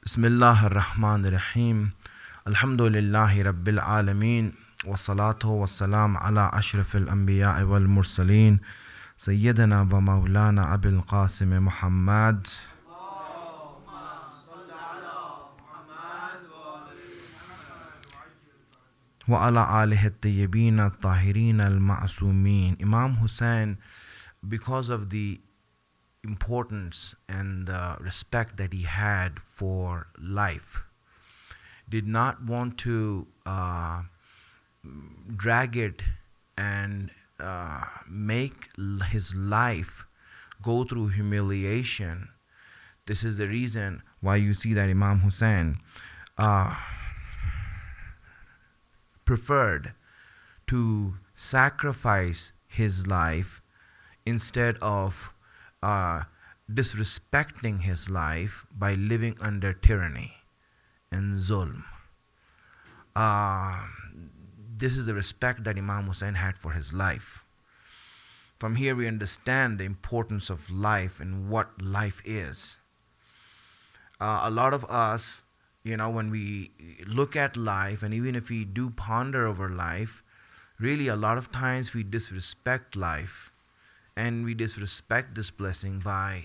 Bismillah ar-Rahman ar-Rahim. Alhamdulillahi Rabbil Alameen. Wassalatu wassalam ala ashrafil anbiya wal mursaleen. Sayyidina wa Maulana Abil Qasim Muhammad. Wa ala alihi at-tayyibin at-tahirin al-ma'sumin. Imam Hussein, because of the importance and the respect that he had for life, did not want to drag it and make his life go through humiliation. This is the reason why you see that Imam Hussein preferred to sacrifice his life instead of disrespecting his life by living under tyranny and zulm. This is the respect that Imam Hussein had for his life. From here we understand the importance of life and what life is. A lot of us, when we look at life, and even if we do ponder over life, really a lot of times we disrespect life, and we disrespect this blessing by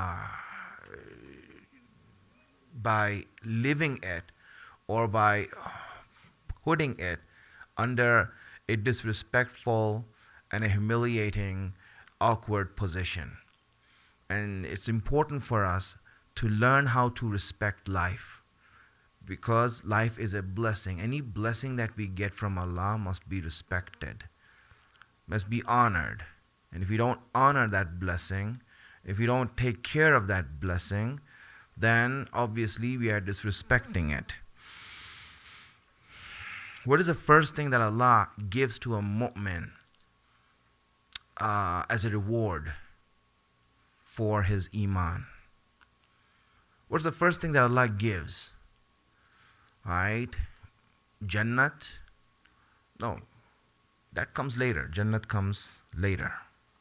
living it, or by putting it under a disrespectful and a humiliating, awkward position. And it's important for us to learn how to respect life, because life is a blessing. Any blessing that we get from Allah must be respected, must be honored. And if we don't honor that blessing, if we don't take care of that blessing, then obviously we are disrespecting it. What is the first thing that Allah gives to a mu'min as a reward for his iman? What's the first thing that Allah gives? Right? Jannat? No, that comes later. Jannat comes later.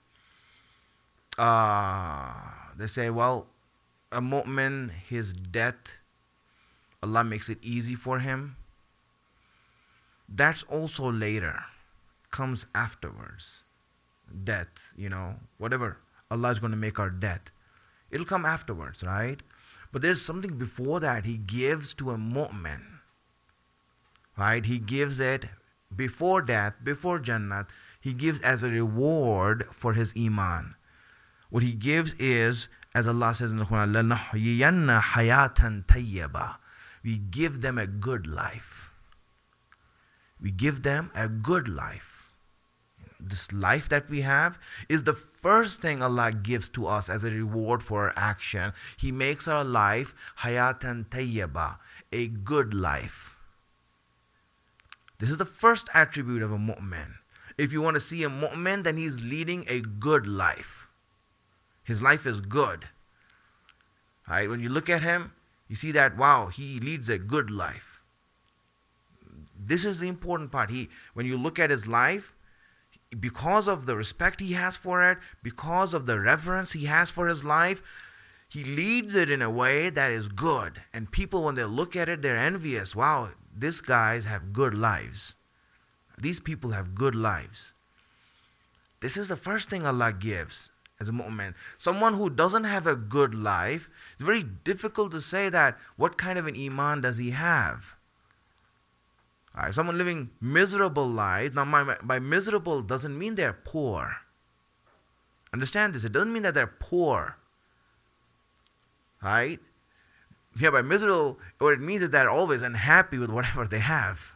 They say, well, a mu'min, his death, Allah makes it easy for him. That's also later, comes afterwards. Death, whatever Allah is going to make our death, it'll come afterwards, right? But there's something before that He gives to a mu'min, right? He gives it before death, before Jannat. He gives as a reward for his iman. What He gives is, as Allah says in the Quran, لَنَحْيِيَنَّ حَيَاةً طَيِّبَةً. We give them a good life. We give them a good life. This life that we have is the first thing Allah gives to us as a reward for our action. He makes our life hayatan tayyaba, a good life. This is the first attribute of a mu'min. If you want to see a mu'min, then he's leading a good life. His life is good. Right? When you look at him, you see that, wow, he leads a good life. This is the important part. When you look at his life, because of the respect he has for it, because of the reverence he has for his life, he leads it in a way that is good. And people, when they look at it, they're envious. Wow, these guys have good lives. These people have good lives. This is the first thing Allah gives as a mu'min. Someone who doesn't have a good life, it's very difficult to say that what kind of an iman does he have. Right, someone living miserable lives. Now, by miserable doesn't mean they're poor. Understand this. It doesn't mean that they're poor. Right? Yeah, by miserable, what it means is they're always unhappy with whatever they have.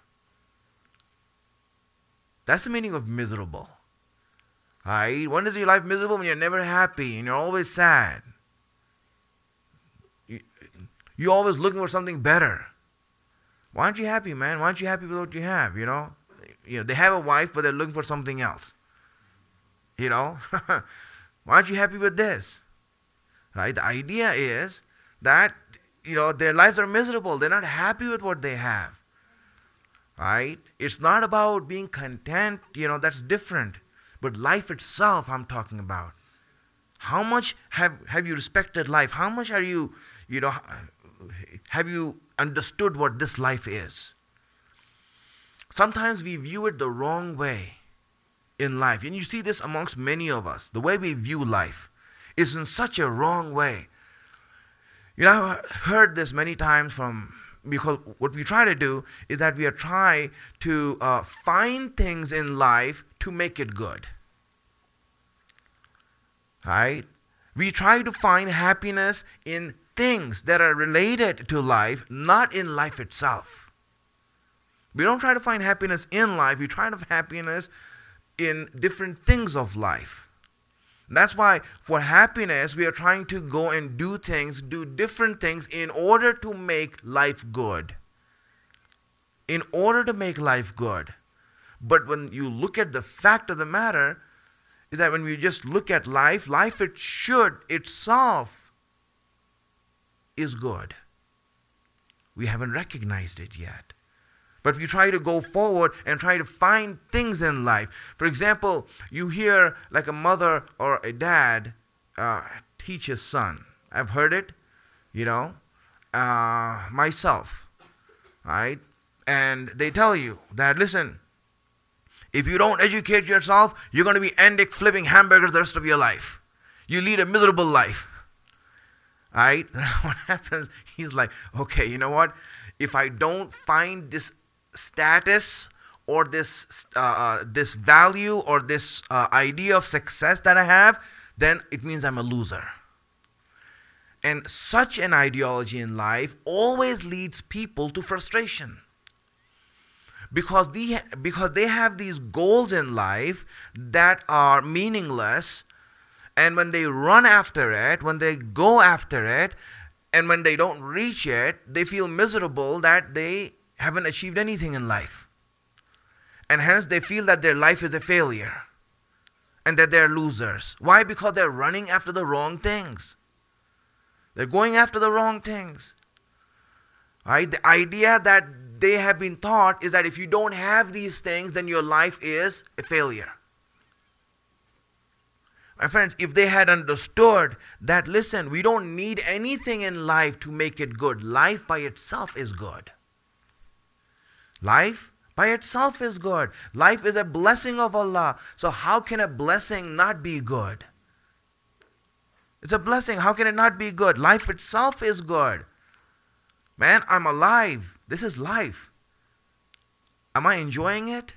That's the meaning of miserable. Right? When is your life miserable? When you're never happy and you're always sad. You're always looking for something better. Why aren't you happy, man? Why aren't you happy with what you have, They have a wife, but they're looking for something else. Why aren't you happy with this? Right? The idea is that, their lives are miserable. They're not happy with what they have. Right? It's not about being content, that's different. But life itself, I'm talking about. How much have you respected life? How much are you, have you understood what this life is? Sometimes we view it the wrong way in life. And you see this amongst many of us. The way we view life is in such a wrong way. I've heard this many times because what we try to do is that we are trying to find things in life to make it good. Right? We try to find happiness in things that are related to life, not in life itself. We don't try to find happiness in life, we try to find happiness in different things of life. That's why for happiness, we are trying to go and do different things in order to make life good. In order to make life good. But when you look at the fact of the matter, is that when we just look at life it should itself is good. We haven't recognized it yet. But we try to go forward and try to find things in life. For example, you hear like a mother or a dad teach his son. I've heard it, myself, right? And they tell you that, listen, if you don't educate yourself, you're going to be Andic flipping hamburgers the rest of your life. You lead a miserable life, right? What happens, he's like, okay, you know what? If I don't find this status or this value or this idea of success that I have, then it means I'm a loser. And such an ideology in life always leads people to frustration. Because they have these goals in life that are meaningless, and when they run after it, when they go after it, and when they don't reach it, they feel miserable that they haven't achieved anything in life. And hence they feel that their life is a failure and that they're losers. Why? Because they're running after the wrong things. They're going after the wrong things. Right? The idea that they have been taught is that if you don't have these things, then your life is a failure. My friends, if they had understood that, listen, we don't need anything in life to make it good. Life by itself is good. Life by itself is good. Life is a blessing of Allah. So how can a blessing not be good? It's a blessing. How can it not be good? Life itself is good. Man, I'm alive. This is life. Am I enjoying it?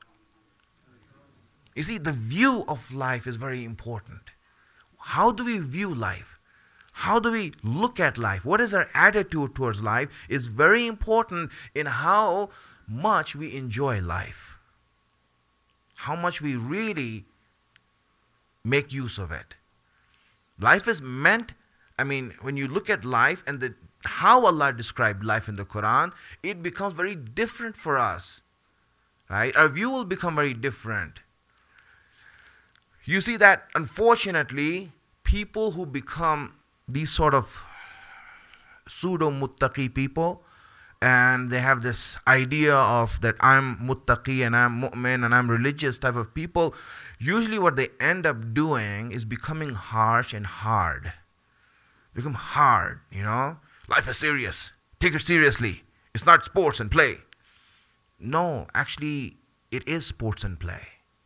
You see, the view of life is very important. How do we view life? How do we look at life? What is our attitude towards life is very important in how much we enjoy life. How much we really make use of it. Life is meant, when you look at life and how Allah described life in the Quran, it becomes very different for us. Right? Our view will become very different. You see that, unfortunately, people who become these sort of pseudo-muttaqi people, and they have this idea of that I'm muttaqi and I'm mu'min and I'm religious type of people, usually what they end up doing is becoming harsh and hard. Become hard, Life is serious. Take it seriously. It's not sports and play. No, actually, it is sports and play.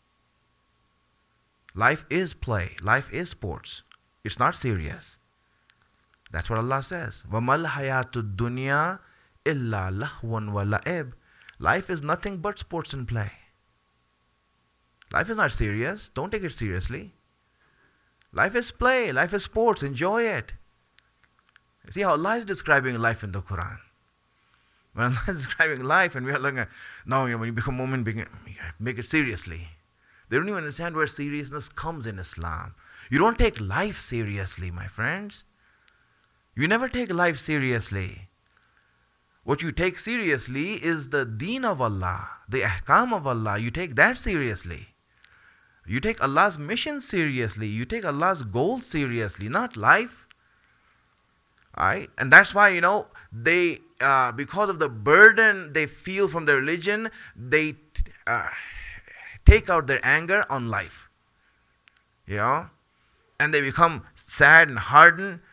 Life is play. Life is sports. It's not serious. That's what Allah says. وَمَا الْحَيَاةُ الدُّنْيَا إِلَّا لَهْوٌ وَلَعِبٌ. Life is nothing but sports and play. Life is not serious. Don't take it seriously. Life is play. Life is sports. Enjoy it. See how Allah is describing life in the Quran. When Allah is describing life and we are like, no, when you become a mu'min, make it seriously. They don't even understand where seriousness comes in Islam. You don't take life seriously, my friends. You never take life seriously. What you take seriously is the deen of Allah, the ahkam of Allah. You take that seriously. You take Allah's mission seriously. You take Allah's goal seriously, not life. Right? And that's why, they, because of the burden they feel from their religion, they take out their anger on life. And they become sad and hardened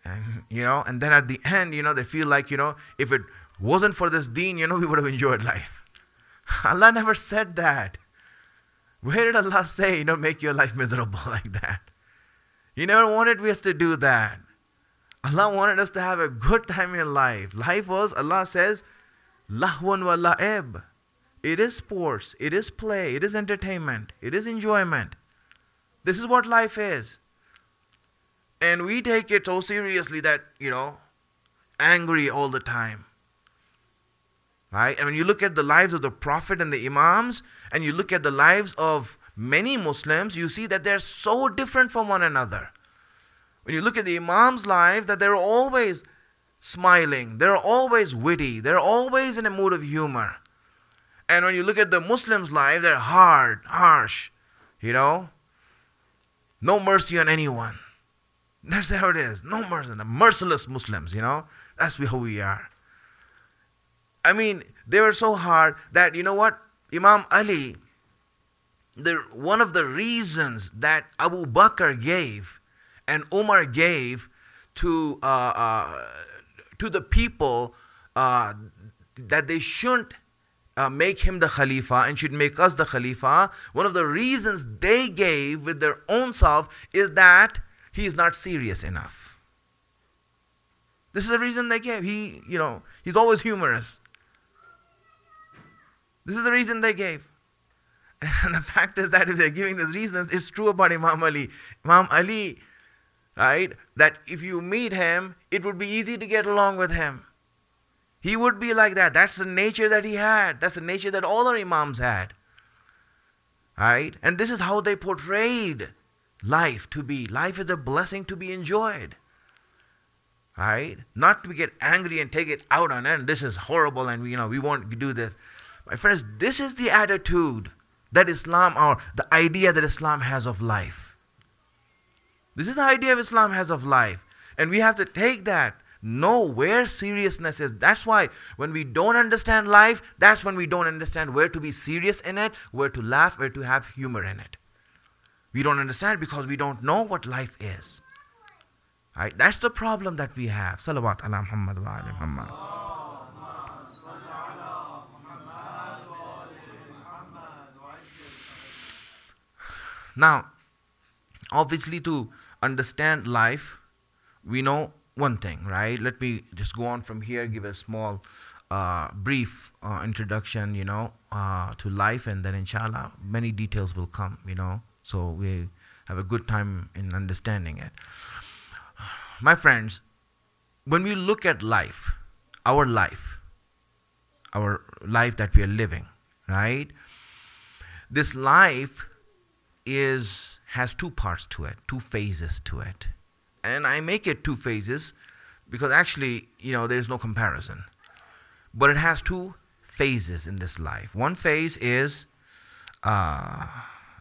And then at the end, they feel like, if it wasn't for this deen, we would have enjoyed life. Allah never said that. Where did Allah say, make your life miserable like that? He never wanted us to do that. Allah wanted us to have a good time in life. Life was, Allah says, lahwan wa la'ib. It is sports, it is play, it is entertainment, it is enjoyment. This is what life is. And we take it so seriously that, angry all the time. Right? And when you look at the lives of the Prophet and the Imams, and you look at the lives of many Muslims, you see that they're so different from one another. When you look at the Imams' life, that they're always smiling, they're always witty, they're always in a mood of humor. And when you look at the Muslims' life, they're hard, harsh, no mercy on anyone. That's how it is. No mercy. Merciless Muslims, That's who we are. I mean, they were so hard that, Imam Ali, one of the reasons that Abu Bakr gave and Umar gave to the people that they shouldn't make him the Khalifa and should make us the Khalifa, one of the reasons they gave with their own self is that he is not serious enough. This is the reason they gave. He's always humorous. This is the reason they gave. And the fact is that if they're giving these reasons, it's true about Imam Ali. Imam Ali, right, that if you meet him, it would be easy to get along with him. He would be like that. That's the nature that he had. That's the nature that all our Imams had. Right? And this is how they portrayed life to be. Life is a blessing to be enjoyed. Right? Not to get angry and take it out on it. This is horrible and we won't do this. My friends, this is the attitude that Islam, or the idea that Islam has of life. This is the idea of Islam has of life. And we have to take that, know where seriousness is. That's why when we don't understand life, that's when we don't understand where to be serious in it, where to laugh, where to have humor in it. We don't understand because we don't know what life is. Right? That's the problem that we have. Salawat ala Muhammad wa ala Muhammad. Now, obviously to understand life, we know one thing, right? Let me just go on from here, give a small, brief introduction, to life, and then inshallah, many details will come, so we have a good time in understanding it. My friends, when we look at life, our life that we are living, right? This life has two parts to it, two phases to it. And I make it two phases because actually, there's no comparison. But it has two phases in this life. One phase is our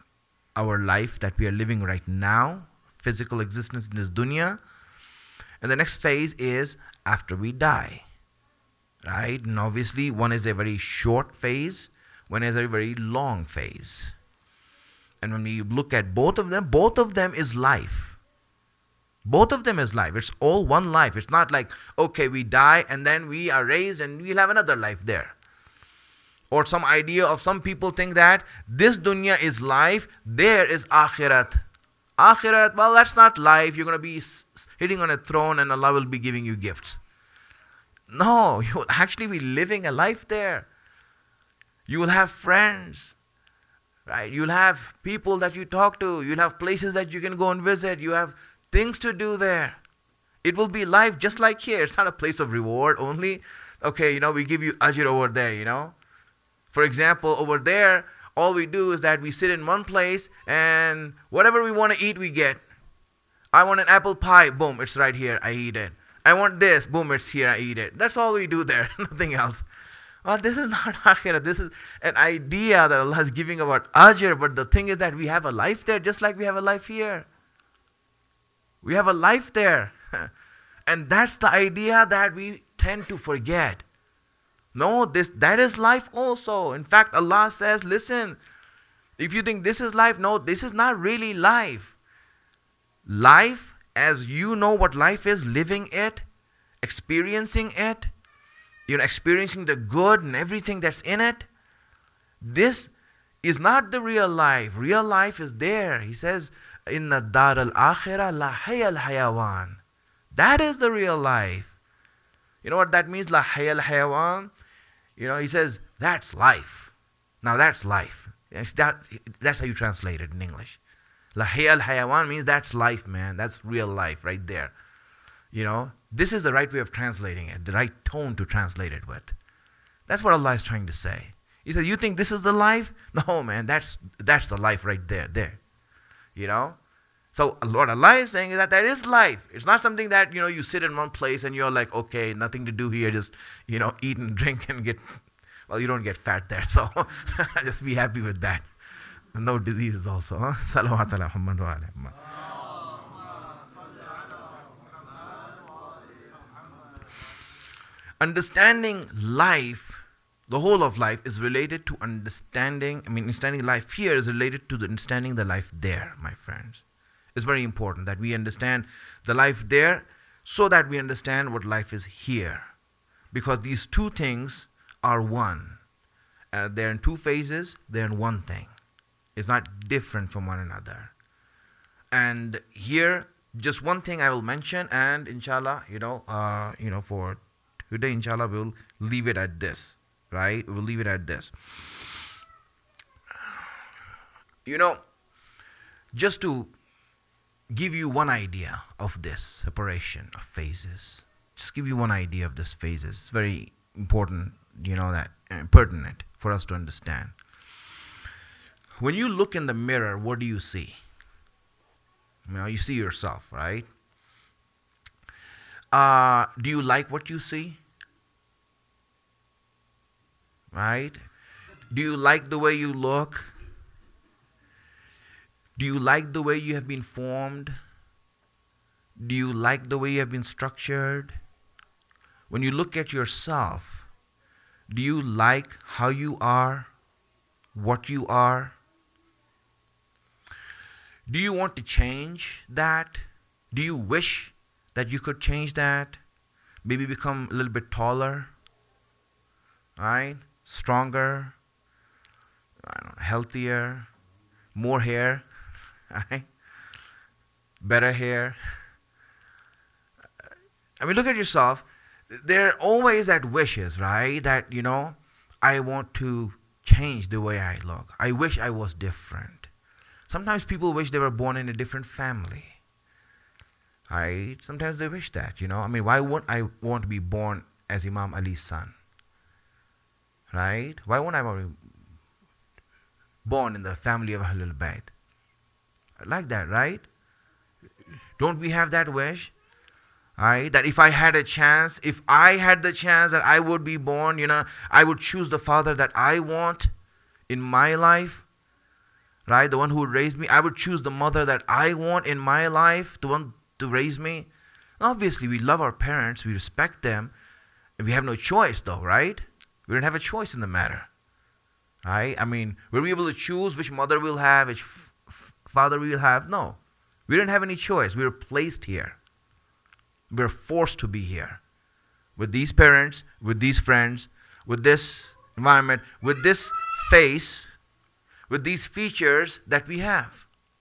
life that we are living right now, physical existence in this dunya. And the next phase is after we die. Right? And obviously, one is a very short phase, one is a very long phase. And when we look at both of them is life. Both of them is life. It's all one life. It's not like, okay, we die and then we are raised and we'll have another life there. Or some idea of some people think that this dunya is life, there is akhirat. Akhirat, well, that's not life. You're going to be sitting on a throne and Allah will be giving you gifts. No, you will actually be living a life there. You will have friends. Right? You'll have people that you talk to. You'll have places that you can go and visit. You have things to do there. It will be life just like here. It's not a place of reward only. Okay, we give you ajr over there, For example, over there, all we do is that we sit in one place and whatever we want to eat, we get. I want an apple pie. Boom, it's right here. I eat it. I want this. Boom, it's here. I eat it. That's all we do there. Nothing else. Well, this is not akhirah. This is an idea that Allah is giving about ajr. But the thing is that we have a life there just like we have a life here. We have a life there. And that's the idea that we tend to forget. No, that is life also. In fact, Allah says, listen, if you think this is life, no, this is not really life. Life as you know what life is, living it, experiencing it, experiencing the good and everything that's in it, this is not the real life. Real life is there. He says, Inna dar al-akhirah la hayal hayawan. That is the real life. You know what that means? La hayal hayawan. He says, that's life. Now that's life. That's how you translate it in English. La hayal hayawan means that's life, man. That's real life right there. This is the right way of translating it, the right tone to translate it with. That's what Allah is trying to say. He said, you think this is the life? No, man, that's the life right there. So what Allah is saying is that is life. It's not something that, you sit in one place and you're like, okay, nothing to do here, just, eat and drink and you don't get fat there. So just be happy with that. No diseases also. Salawat ala Muhammad wa ala Muhammad. Understanding life, the whole of life, is related to understanding life here is related to understanding the life there, my friends. It's very important that we understand the life there so that we understand what life is here. Because these two things are one. They're in two phases, they're in one thing. It's not different from one another. And here, just one thing I will mention, and inshallah, for today, inshallah, we'll leave it at this, right? We'll leave it at this. Just to give you one idea of this separation of phases, just give you one idea of this phases. It's very important, that pertinent for us to understand. When you look in the mirror, what do you see? You see yourself, right? Do you like what you see? Right? Do you like the way you look? Do you like the way you have been formed? Do you like the way you have been structured? When you look at yourself, do you like how you are, what you are? Do you want to change that? Do you wish that you could change that? Maybe become a little bit taller, right? Stronger, healthier, more hair, right? Better hair. Look at yourself. There are always that wishes, right? That, I want to change the way I look. I wish I was different. Sometimes people wish they were born in a different family. Right? Sometimes they wish that, why wouldn't I want to be born as Imam Ali's son? Right? Why wouldn't I be born in the family of Ahlul Bayt? Like that, right? Don't we have that wish? Right? That if I had the chance that I would be born, I would choose the father that I want in my life. Right? The one who would raise me. I would choose the mother that I want in my life, the one to raise me. Obviously, we love our parents, we respect them, and we have no choice though, right? We don't have a choice in the matter. Right? Were we able to choose which mother we'll have, which father we'll have? No. We didn't have any choice. We were placed here. We were forced to be here. With these parents, with these friends, with this environment, with this face, with these features that we have.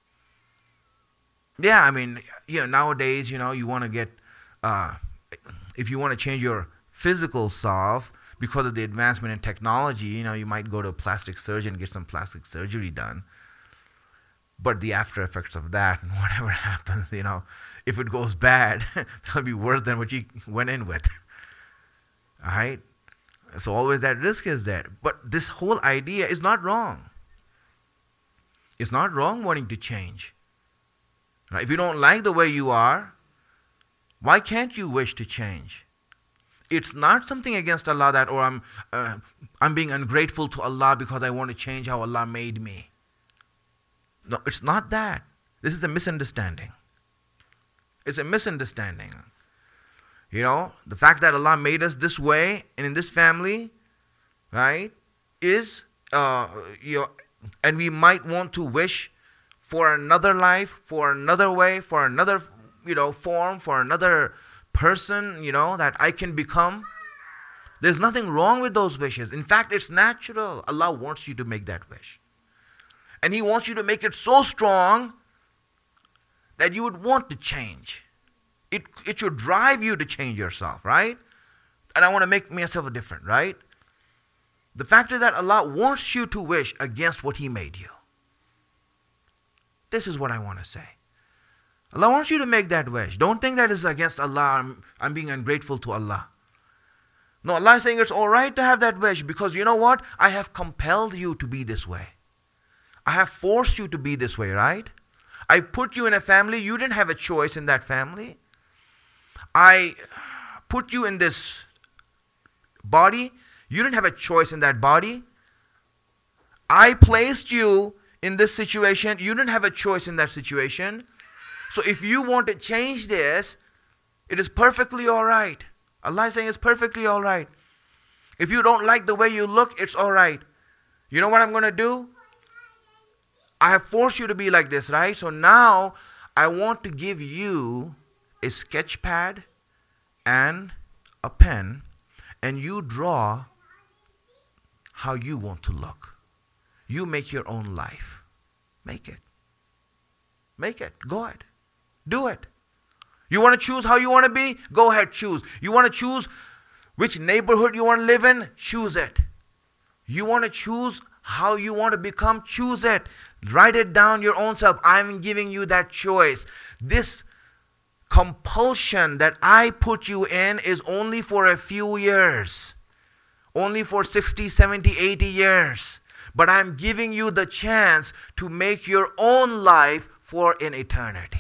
Yeah, nowadays, you want to get, if you want to change your physical self because of the advancement in technology, you might go to a plastic surgeon and get some plastic surgery done. But the after effects of that, and whatever happens, if it goes bad, that'll be worse than what you went in with. All right? So always that risk is there. But this whole idea is not wrong. It's not wrong wanting to change. Right? If you don't like the way you are, why can't you wish to change? It's not something against Allah that, I'm being ungrateful to Allah because I want to change how Allah made me. No, it's not that. This is a misunderstanding. It's a misunderstanding. The fact that Allah made us this way and in this family, right, is, and we might want to wish for another life, for another way, for another, form for another person, that I can become. There's nothing wrong with those wishes. In fact, it's natural. Allah wants you to make that wish. And He wants you to make it so strong that you would want to change. It should drive you to change yourself, right? And I want to make myself different, right? The fact is that Allah wants you to wish against what He made you. This is what I want to say. Allah wants you to make that wish. Don't think that is against Allah. I'm being ungrateful to Allah. No, Allah is saying it's all right to have that wish because you know what? I have compelled you to be this way. I have forced you to be this way, right? I put you in a family. You didn't have a choice in that family. I put you in this body. You didn't have a choice in that body. I placed you in this situation. You didn't have a choice in that situation. So if you want to change this, it is perfectly all right. Allah is saying it's perfectly all right. If you don't like the way you look, it's all right. You know what I'm going to do? I have forced you to be like this, right? So now I want to give you a sketch pad and a pen, and you draw how you want to look. You make your own life. Make it. Make it. Go ahead. Do it. You want to choose how you want to be? Go ahead, choose. You want to choose which neighborhood you want to live in? Choose it. You want to choose how you want to become? Choose it. Write it down your own self. I'm giving you that choice. This compulsion that I put you in is only for a few years. Only for 60, 70, 80 years. But I'm giving you the chance to make your own life for an eternity.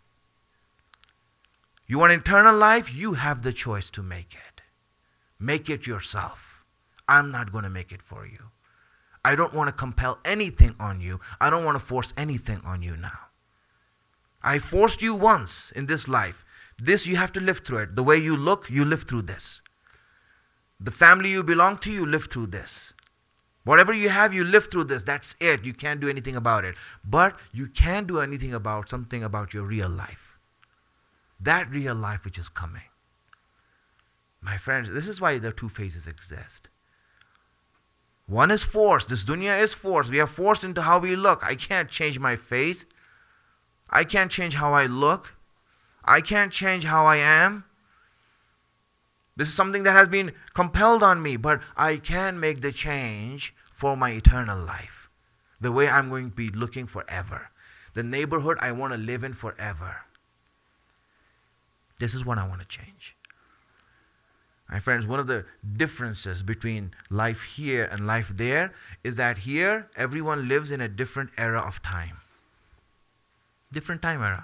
You want eternal life? You have the choice to make it. Make it yourself. I'm not going to make it for you. I don't want to compel anything on you. I don't want to force anything on you now. I forced you once in this life. This, you have to live through it. The way you look, you live through this. The family you belong to, you live through this. Whatever you have, you live through this. That's it. You can't do anything about it. But you can do anything about something about your real life. That real life which is coming. My friends, this is why the two phases exist. One is forced. This dunya is forced. We are forced into how we look. I can't change my face. I can't change how I look. I can't change how I am. This is something that has been compelled on me, but I can make the change for my eternal life. The way I'm going to be looking forever. The neighborhood I want to live in forever. This is what I want to change. My friends, one of the differences between life here and life there is that here, everyone lives in a different era of time. Different time era,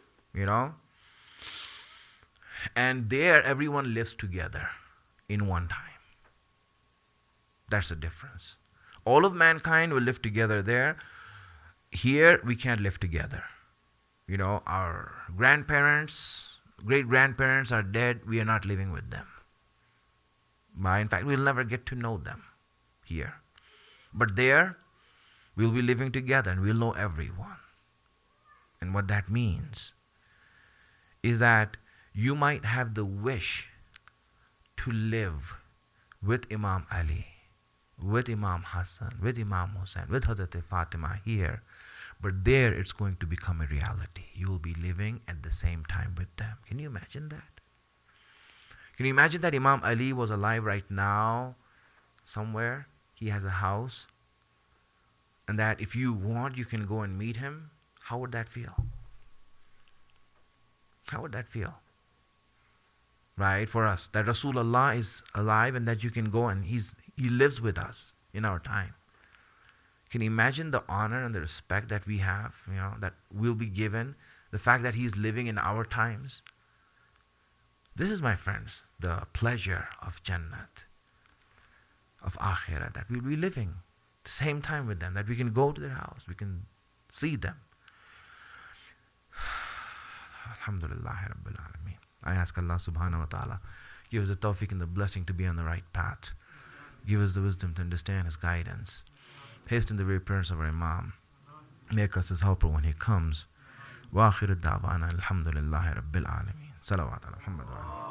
And there, everyone lives together in one time. That's the difference. All of mankind will live together there. Here, we can't live together. Our grandparents, great-grandparents are dead. We are not living with them. In fact, we'll never get to know them here. But there, we'll be living together and we'll know everyone. And what that means is that you might have the wish to live with Imam Ali, with Imam Hassan, with Imam Hussain, with Hazrat Fatima here. But there it's going to become a reality. You will be living at the same time with them. Can you imagine that? Can you imagine that Imam Ali was alive right now somewhere? He has a house. And that if you want, you can go and meet him. How would that feel? How would that feel? Right, for us. That Rasulullah is alive and that you can go and he lives with us in our time. Can you imagine the honor and the respect that we have, that will be given? The fact that he's living in our times. This is, my friends, the pleasure of Jannat, of Akhirah, that we'll be living the same time with them, that we can go to their house, we can see them. Alhamdulillah Rabbil Alameen. I ask Allah subhanahu wa ta'ala, give us the tawfiq and the blessing to be on the right path. Give us the wisdom to understand His guidance. Hasten the reappearance of our Imam. Make us His helper when He comes. Wa akhiru da'wana alhamdulillahi rabbil alameen. Salawat ala Muhammad wa ali.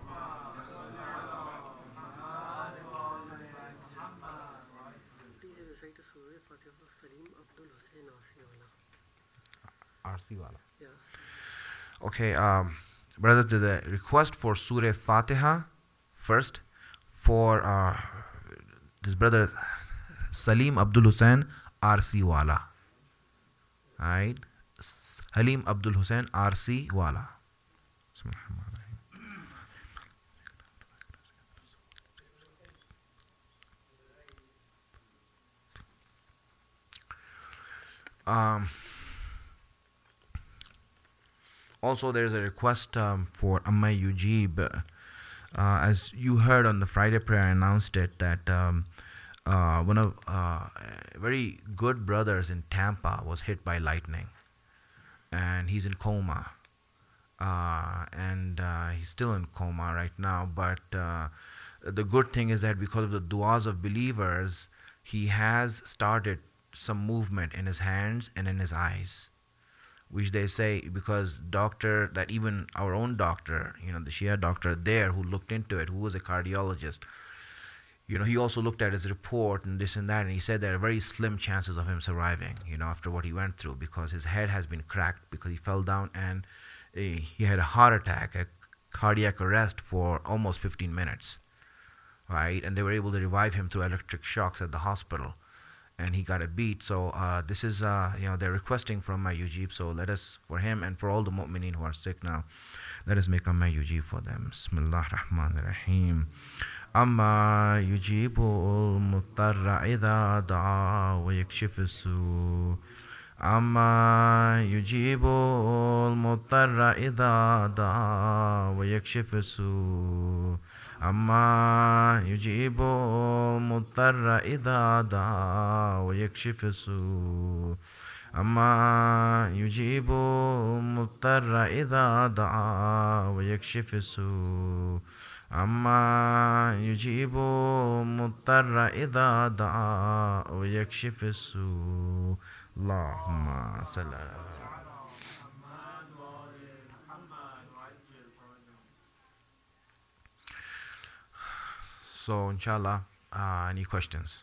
Please recite a Surah Fatiha for Salim Abdul Hussain Asiwala. RC wala. Yeah. Okay, brother, the request for Surah Fatiha first for this brother Salim Abdul Hussain RC Wala. Right? Salim Abdul Hussain RC Wala. Um, Also, there's a request for Amma Yujib. As you heard on the Friday prayer, I announced it that one of very good brothers in Tampa was hit by lightning, and he's in coma. And he's still in coma right now. But the good thing is that because of the du'as of believers, he has started some movement in his hands and in his eyes, which they say because doctor, that even our own doctor, the Shia doctor there who looked into it, who was a cardiologist, he also looked at his report and this and that, and he said there are very slim chances of him surviving, after what he went through, because his head has been cracked because he fell down, and he had a heart attack, a cardiac arrest for almost 15 minutes, right? And they were able to revive him through electric shocks at the hospital, and he got a beat. So this is, they're requesting from my Yujib. So let us, for him and for all the mu'mineen who are sick now, let us make a my Yujib for them. Bismillah ar-Rahman ar-Rahim. Amma yujibu al-muttarra idha da'a wa yakshif su. Amma yujibu al-muttarra idha da'a wa yakshif su. أما يجيب المضطر إذا دعا ويكشف السوء أما يجيب المضطر إذا دعا ويكشف السوء أما يجيب المضطر إذا دعا ويكشف السوء اللهم صل على So, inshallah, any questions?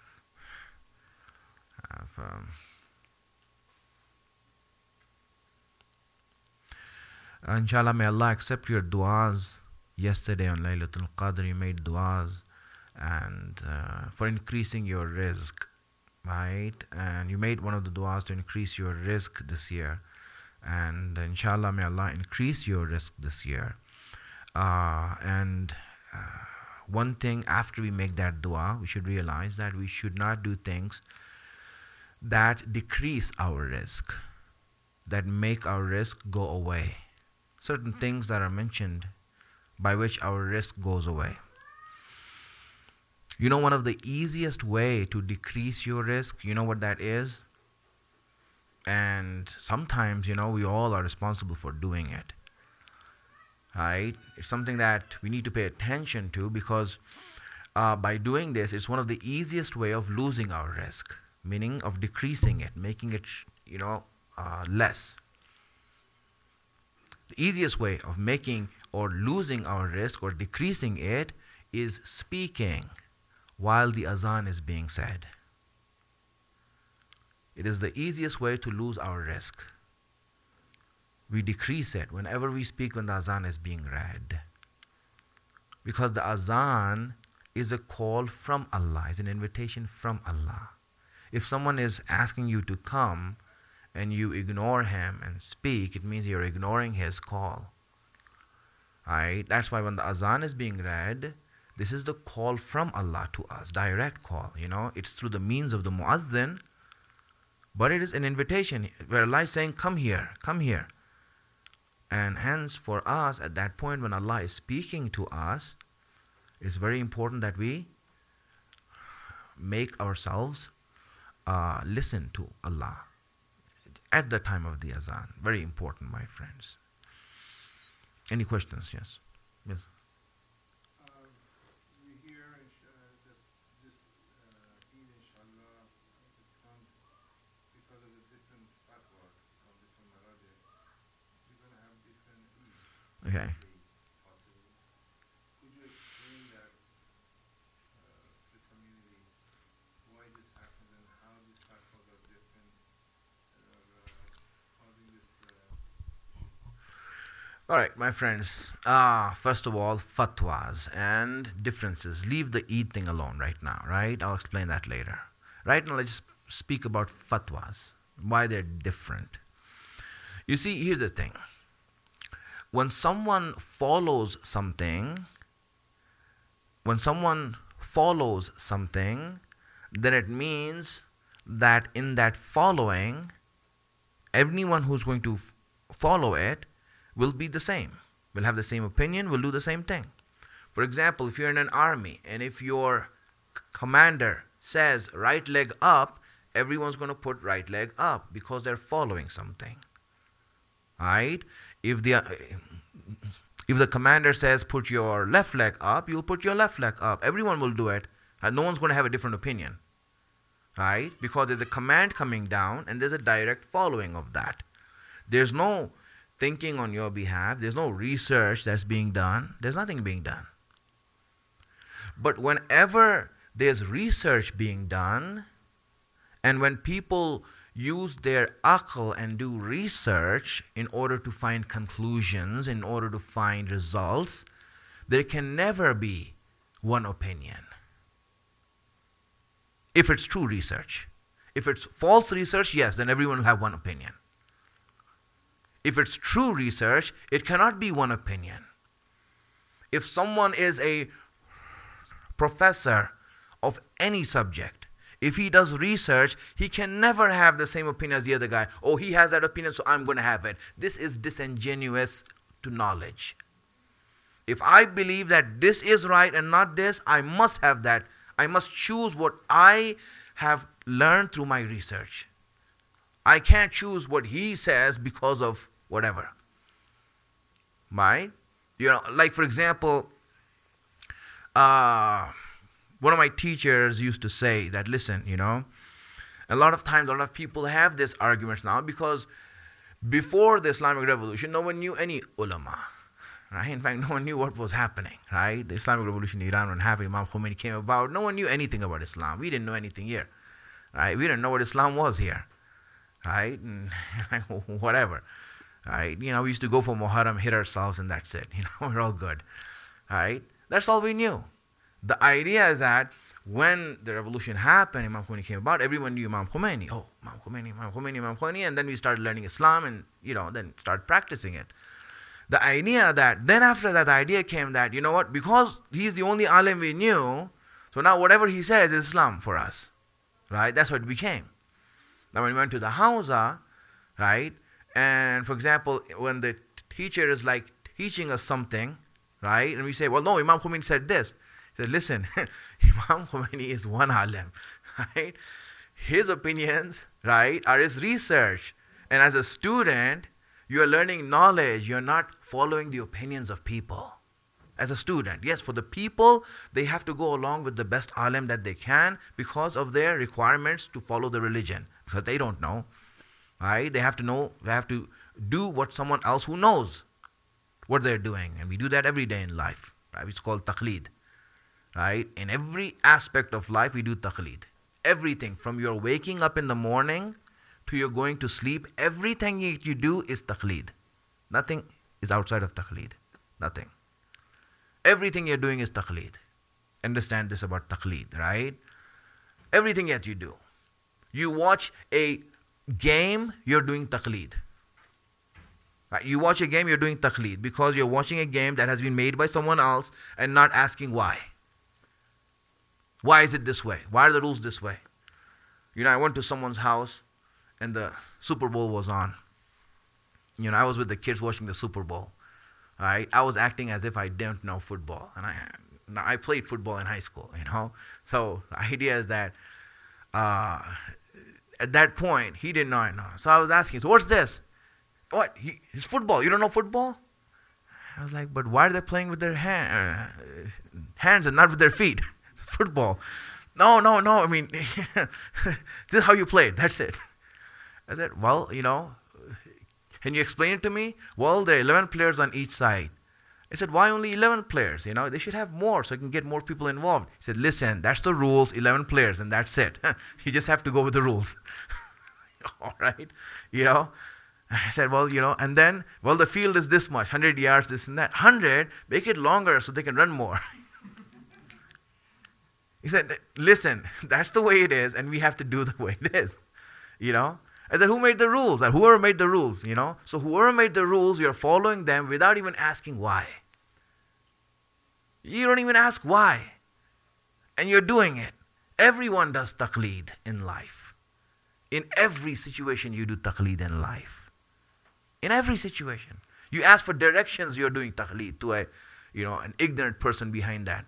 Inshallah, may Allah accept your du'as. Yesterday on Laylatul Qadr, you made du'as and for increasing your rizq, right? And you made one of the du'as to increase your rizq this year. And inshallah, may Allah increase your rizq this year. And one thing after we make that dua, we should realize that we should not do things that decrease our risk, that make our risk go away. Certain things that are mentioned by which our risk goes away. One of the easiest way to decrease your risk, you know what that is? And sometimes, we all are responsible for doing it. Right? It's something that we need to pay attention to, because by doing this, it's one of the easiest way of losing our risk, meaning of decreasing it, making it, less. The easiest way of making or losing our risk or decreasing it is speaking while the azan is being said. It is the easiest way to lose our risk. We decrease it whenever we speak when the azan is being read. Because the azan is a call from Allah, is an invitation from Allah. If someone is asking you to come and you ignore him and speak, it means you're ignoring his call. Right? That's why when the azan is being read, this is the call from Allah to us, direct call. It's through the means of the muazzin, but it is an invitation where Allah is saying, come here, come here. And hence for us, at that point when Allah is speaking to us, it's very important that we make ourselves listen to Allah at the time of the azan. Very important, my friends. Any questions? Yes. Yes. We hear that this Eid, inshallah, it comes because of the different fatwas from different madhab. Okay. possible. Could you explain that to the community why this happens and how these fatwas are different, causing this All right, my friends. First of all, fatwas and differences. Leave the Eid thing alone right now, right? I'll explain that later. Right now, let's just speak about fatwas, why they're different. You see, here's the thing. When someone follows something, then it means that in that following, everyone who's going to follow it will be the same, will have the same opinion, will do the same thing. For example, if you're in an army and if your commander says right leg up, everyone's going to put right leg up because they're following something. Right? If the commander says put your left leg up, you'll put your left leg up. Everyone will do it, and no one's going to have a different opinion. Right? Because there's a command coming down and there's a direct following of that. There's no thinking on your behalf. There's no research that's being done. There's nothing being done. But whenever there's research being done, and when people use their aql and do research in order to find conclusions, in order to find results, there can never be one opinion. If it's true research. If it's false research, yes, then everyone will have one opinion. If it's true research, it cannot be one opinion. If someone is a professor of any subject, if he does research, he can never have the same opinion as the other guy. Oh, he has that opinion, so I'm going to have it. This is disingenuous to knowledge. If I believe that this is right and not this, I must have that. I must choose what I have learned through my research. I can't choose what he says because of whatever. Right? You know, like for example, one of my teachers used to say that, listen, you know, a lot of times, a lot of people have this argument now because before the Islamic Revolution, no one knew any ulama. Right? In fact, no one knew what was happening. Right? The Islamic Revolution in Iran, when Imam Khomeini came about, no one knew anything about Islam. We didn't know anything here. Right? We didn't know what Islam was here. Right? And whatever. Right? You know, we used to go for Muharram, hit ourselves, and that's it. You know, we're all good. Right? That's all we knew. The idea is that when the revolution happened, Imam Khomeini came about, everyone knew Imam Khomeini. Oh, Imam Khomeini, Imam Khomeini, Imam Khomeini. And then we started learning Islam and, you know, then started practicing it. The idea that, then after that, the idea came that, you know what, because he's the only alim we knew, so now whatever he says is Islam for us. Right? That's what it became. Now when we went to the Hawza, right, and for example, when the teacher is like teaching us something, right, and we say, well, no, Imam Khomeini said this. He said, listen, Imam Khomeini is one alim, right? His opinions, right, are his research. And as a student, you are learning knowledge. You're not following the opinions of people. As a student, yes, for the people, they have to go along with the best alim that they can because of their requirements to follow the religion. Because they don't know, right? They have to know, they have to do what someone else who knows what they're doing. And we do that every day in life, right? It's called taqleed, right? In every aspect of life, we do taqleed. Everything from your waking up in the morning to your going to sleep, everything you do is taqleed. Nothing is outside of taqleed. Nothing. Everything you're doing is taqleed. Understand this about taqleed, right? Everything that you do. You watch a game, you're doing taqleed. Right? You watch a game, you're doing taqleed because you're watching a game that has been made by someone else and not asking why. Why is it this way? Why are the rules this way? You know, I went to someone's house and the Super Bowl was on. You know, I was with the kids watching the Super Bowl. Right? I was acting as if I didn't know football. And I played football in high school, you know. So the idea is that at that point, he didn't know I know. So I was asking, so what's this? What? It's football. You don't know football? I was like, but why are they playing with their hands and not with their feet? It's football. No. I mean, this is how you play it. That's it. I said, well, you know, can you explain it to me? Well, there are 11 players on each side. I said, why only 11 players? They should have more so I can get more people involved. He said, listen, that's the rules, 11 players, and that's it. You just have to go with the rules. All right? I said, well, and then, well, the field is this much, 100 yards, this and that. 100, make it longer so they can run more. He said, listen, that's the way it is, and we have to do the way it is. I said, who made the rules? And whoever made the rules, So whoever made the rules, you're following them without even asking why. You don't even ask why. And you're doing it. Everyone does taqleed in life. In every situation, you do taqleed in life. In every situation. You ask for directions, you're doing taqleed to an ignorant person behind that,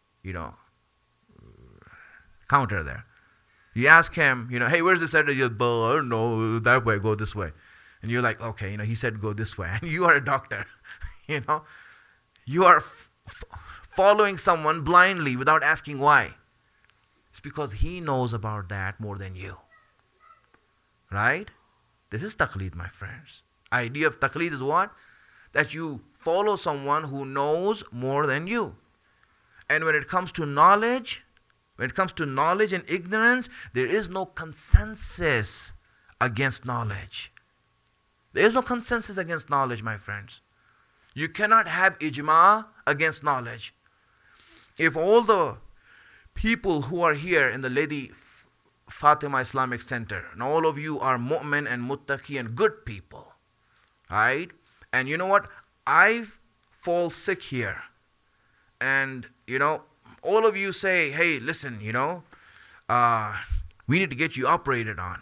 counter there. You ask him, hey, where's this address? I don't know, that way, go this way. And you're like, okay, he said go this way. And you are a doctor, You are following someone blindly without asking why. It's because he knows about that more than you. Right? This is taqleed, my friends. Idea of taqleed is what? That you follow someone who knows more than you. And when it comes to knowledge, and ignorance, there is no consensus against knowledge. There is no consensus against knowledge, my friends. You cannot have ijma against knowledge. If all the people who are here in the Lady Fatima Islamic Center, and all of you are mu'min and muttaqi and good people, right? And you know what? I fall sick here. And, all of you say, hey, listen, we need to get you operated on.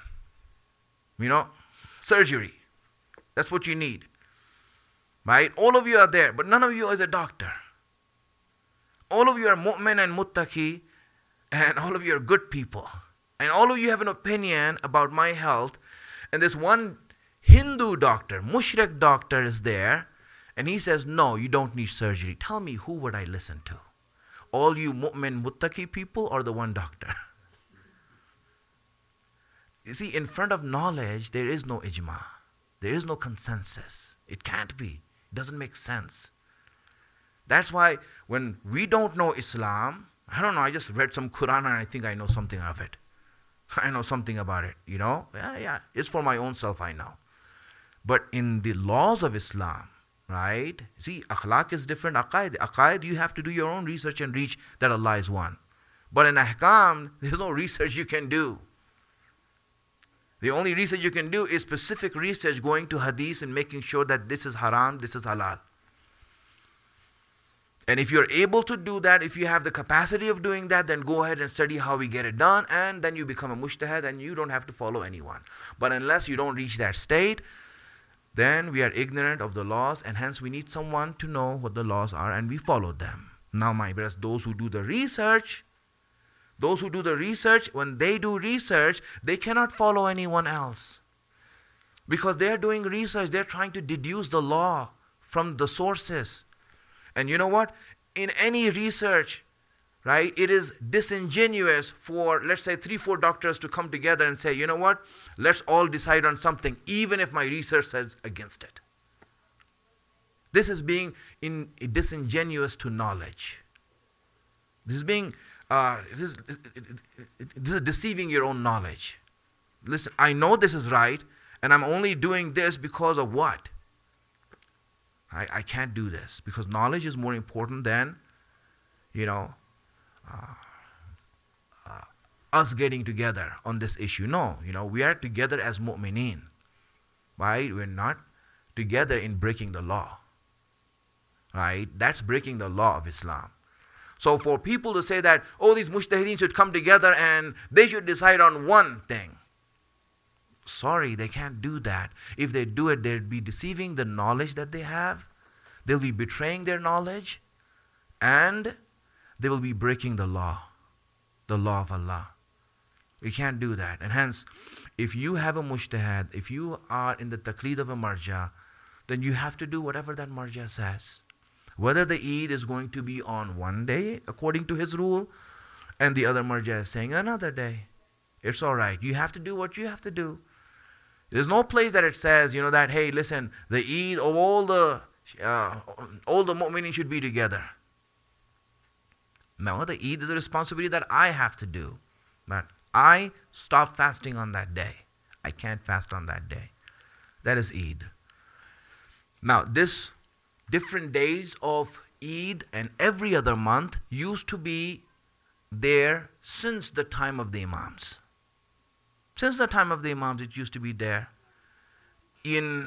Surgery. That's what you need. Right? All of you are there, but none of you is a doctor. All of you are mu'min and muttaqi, and all of you are good people. And all of you have an opinion about my health. And this one Hindu doctor, mushrik doctor is there, and he says, no, you don't need surgery. Tell me, who would I listen to? All you mu'min muttaqi people or the one doctor? You see, in front of knowledge, there is no ijma. There is no consensus. It can't be. It doesn't make sense. That's why when we don't know Islam, I don't know, I just read some Quran and I think I know something of it. I know something about it, Yeah, it's for my own self, I know. But in the laws of Islam, right? See, akhlaq is different. Aqaid, you have to do your own research and reach that Allah is one. But in ahkam, there's no research you can do. The only research you can do is specific research going to hadith and making sure that this is haram, this is halal. And if you're able to do that, if you have the capacity of doing that, then go ahead and study how we get it done, and then you become a mujtahid and you don't have to follow anyone. But unless you don't reach that state, then we are ignorant of the laws, and hence we need someone to know what the laws are, and we follow them. Now, my brothers, those who do the research, when they do research, they cannot follow anyone else. Because they're doing research, they're trying to deduce the law from the sources. And you know what? In any research, right, it is disingenuous for, let's say, 3-4 doctors to come together and say, you know what? Let's all decide on something, even if my research says against it. This is being disingenuous to knowledge. This is deceiving your own knowledge. Listen, I know this is right, and I'm only doing this because of what? I can't do this because knowledge is more important than, us getting together on this issue. No, we are together as mu'mineen. Right? We're not together in breaking the law. Right? That's breaking the law of Islam. So for people to say that, oh, these mujtahideen should come together and they should decide on one thing. Sorry, they can't do that. If they do it, they'll be deceiving the knowledge that they have. They'll be betraying their knowledge. And they will be breaking the law of Allah. We can't do that. And hence, if you have a mujtahid, if you are in the taqleed of a marja, then you have to do whatever that marja says. Whether the Eid is going to be on one day, according to his rule, and the other marja is saying another day. It's all right. You have to do what you have to do. There's no place that it says, that, hey, listen, the Eid of all the uh, all the mu'minin should be together. No, the Eid is a responsibility that I have to do. But I stop fasting on that day. I can't fast on that day. That is Eid. Now, this different days of Eid and every other month used to be there since the time of the Imams. Since the time of the Imams, it used to be there. In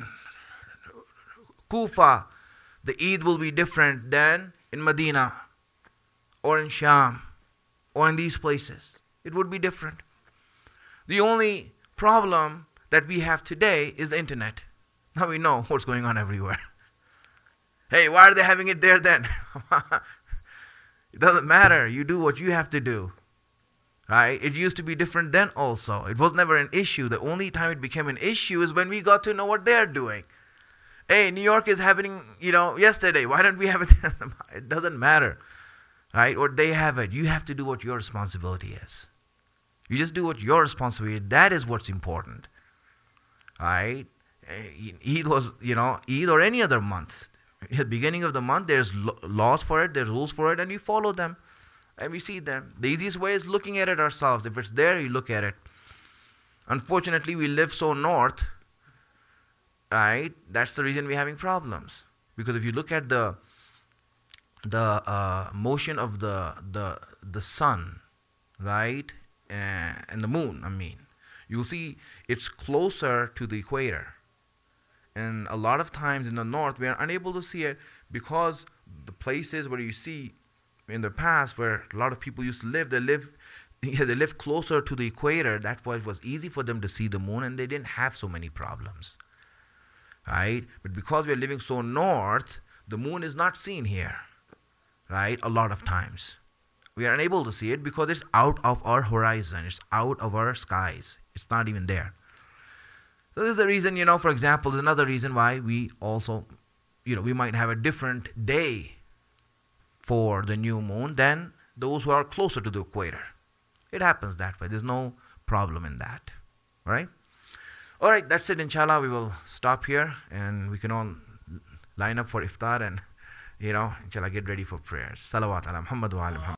Kufa, the Eid will be different than in Medina or in Sham or in these places. It would be different. The only problem that we have today is the internet. Now we know what's going on everywhere. Hey, why are they having it there then? It doesn't matter. You do what you have to do. Right? It used to be different then also. It was never an issue. The only time it became an issue is when we got to know what they're doing. Hey, New York is happening, yesterday. Why don't we have it? It doesn't matter. Right? Or they have it. You have to do what your responsibility is. You just do what your responsibility is. That is what's important. Right? Eid was, Eid or any other month. At the beginning of the month, there's laws for it, there's rules for it, and you follow them. And we see them. The easiest way is looking at it ourselves. If it's there, you look at it. Unfortunately, we live so north, right? That's the reason we're having problems. Because if you look at the motion of the sun, right, and the moon, you'll see it's closer to the equator. And a lot of times in the north, we are unable to see it because the places where you see in the past where a lot of people used to live, they live closer to the equator. That's why it was easy for them to see the moon, and they didn't have so many problems. Right? But because we are living so north, the moon is not seen here. Right? A lot of times. We are unable to see it because it's out of our horizon. It's out of our skies. It's not even there. So this is the reason, for example, there's another reason why we also, we might have a different day for the new moon than those who are closer to the equator. It happens that way. There's no problem in that. All right? All right, that's it. Inshallah, we will stop here and we can all line up for iftar and, inshallah, get ready for prayers. Salawat ala Muhammad wa ala Muhammad.